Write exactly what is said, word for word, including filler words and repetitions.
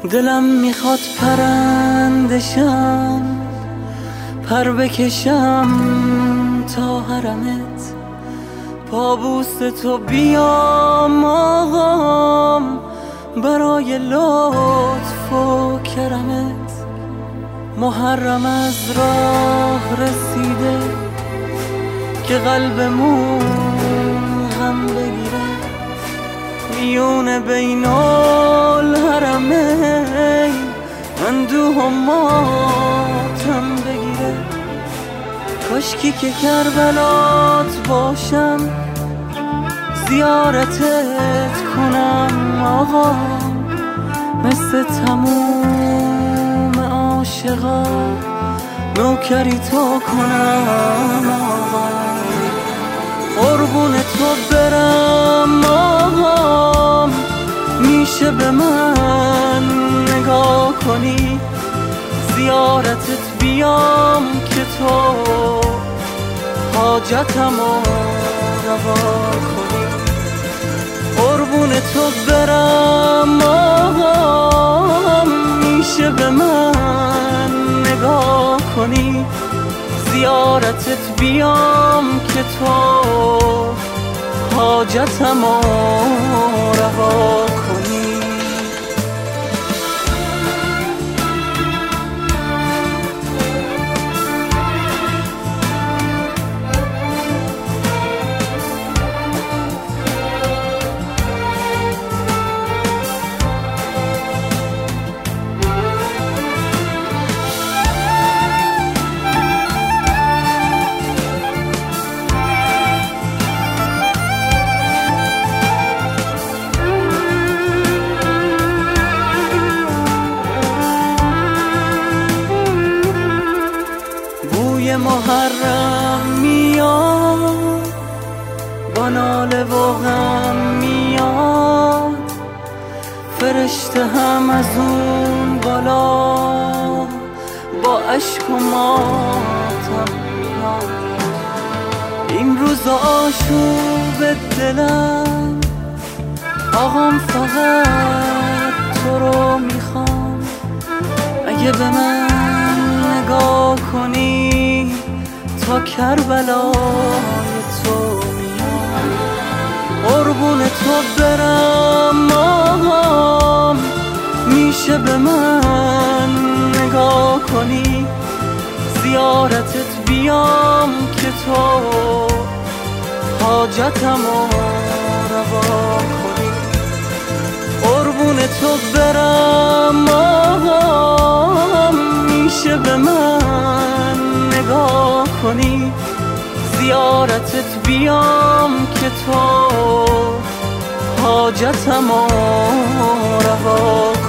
دلم میخواد پرندشم، پر بکشم تا حرمت، پابوس تو بیام آقام برای لطف و کرمت. محرم از راه رسیده که قلبمون غم بگیره، میون بین الحرمین اندوه و ماتم بگیره. کاشکی که کربلات باشم، زیارتت کنم آقا، مثل تموم عاشقا نوکری تو کنم آقا. قربون تو برم آقا، میشه به من نگاه کنی، زیارتت بیام که تو حاجتمو روا کنی. قربون تو برم آقا، میشه به من نگاه کنی، زیارتت بیام که تو حاجتمو روا کنی. محرم میاد با ناله و غم میاد، فرشته هم از اون بالا با عشق و ماتم میاد. این روز آشوب دلم آقام فقط تو رو میخوام، اگه به من نگاه کنی تا کربلای تو میام. قربون تو برم آقا، میشه به من نگاه کنی، زیارتت بیام که تو حاجتمو روا کنی. قربون تو برم آقا، میشه به من نگاه کنی، زیارتت بیام که تو حاجتمو روا کنی.